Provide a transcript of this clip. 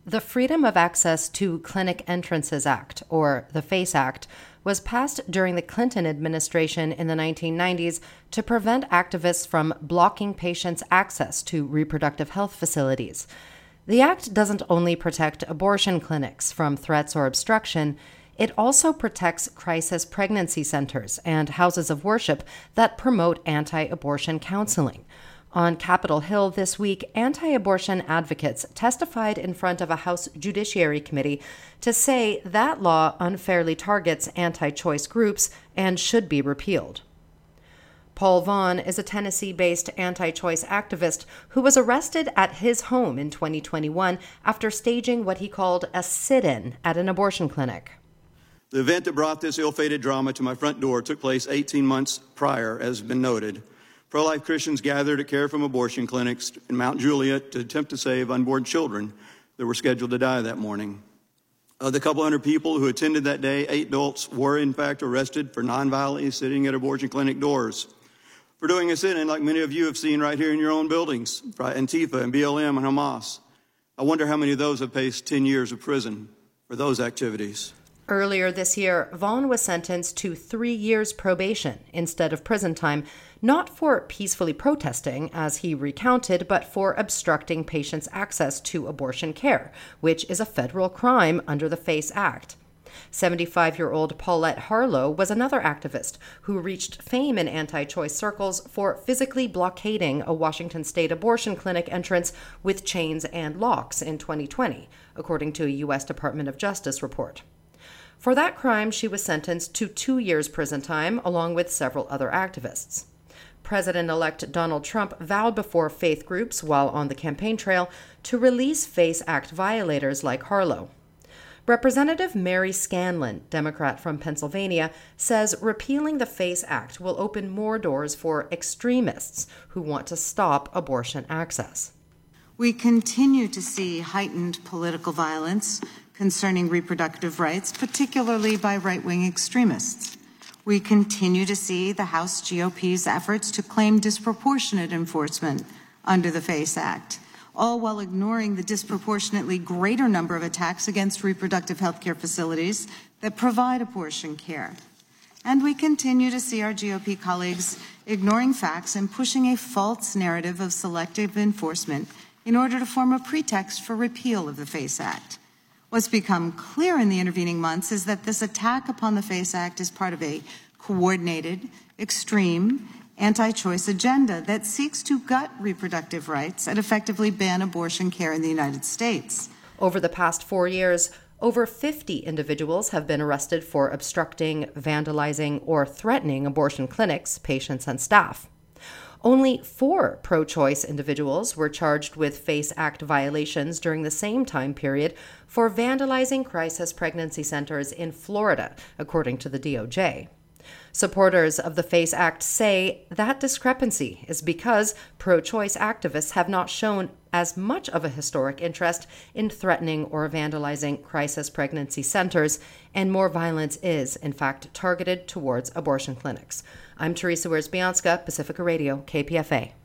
The Freedom of Access to Clinic Entrances Act, or the FACE Act, was passed during the Clinton administration in the 1990s to prevent activists from blocking patients' access to reproductive health facilities. The act doesn't only protect abortion clinics from threats or obstruction, it also protects crisis pregnancy centers and houses of worship that promote anti-abortion counseling. On Capitol Hill this week, anti-abortion advocates testified in front of a House Judiciary Committee to say that law unfairly targets anti-choice groups and should be repealed. Paul Vaughn is a Tennessee-based anti-choice activist who was arrested at his home in 2021 after staging what he called a sit-in at an abortion clinic. The event that brought this ill-fated drama to my front door took place 18 months prior, as has been noted. Pro-life Christians gathered at care from abortion clinics in Mount Juliet to attempt to save unborn children that were scheduled to die that morning. Of the couple hundred people who attended that day, 8 adults were in fact arrested for nonviolently sitting at abortion clinic doors. For doing a sit-in like many of you have seen right here in your own buildings, Antifa and BLM and Hamas. I wonder how many of those have faced 10 years of prison for those activities. Earlier this year, Vaughn was sentenced to 3 years probation instead of prison time, not for peacefully protesting, as he recounted, but for obstructing patients' access to abortion care, which is a federal crime under the FACE Act. 75-year-old Paulette Harlow was another activist who reached fame in anti-choice circles for physically blockading a Washington state abortion clinic entrance with chains and locks in 2020, according to a U.S. Department of Justice report. For that crime, she was sentenced to 2 years prison time, along with several other activists. President-elect Donald Trump vowed before faith groups while on the campaign trail to release FACE Act violators like Harlow. Representative Mary Scanlon, Democrat from Pennsylvania, says repealing the FACE Act will open more doors for extremists who want to stop abortion access. We continue to see heightened political violence concerning reproductive rights, particularly by right-wing extremists. We continue to see the House GOP's efforts to claim disproportionate enforcement under the FACE Act, all while ignoring the disproportionately greater number of attacks against reproductive health care facilities that provide abortion care. And we continue to see our GOP colleagues ignoring facts and pushing a false narrative of selective enforcement in order to form a pretext for repeal of the FACE Act. What's become clear in the intervening months is that this attack upon the FACE Act is part of a coordinated, extreme, anti-choice agenda that seeks to gut reproductive rights and effectively ban abortion care in the United States. Over the past 4 years, over 50 individuals have been arrested for obstructing, vandalizing, or threatening abortion clinics, patients, and staff. Only 4 pro-choice individuals were charged with FACE Act violations during the same time period for vandalizing crisis pregnancy centers in Florida, according to the DOJ. Supporters of the FACE Act say that discrepancy is because pro-choice activists have not shown as much of a historic interest in threatening or vandalizing crisis pregnancy centers, and more violence is, in fact, targeted towards abortion clinics. I'm Teresa Wiersbianska, Pacifica Radio, KPFA.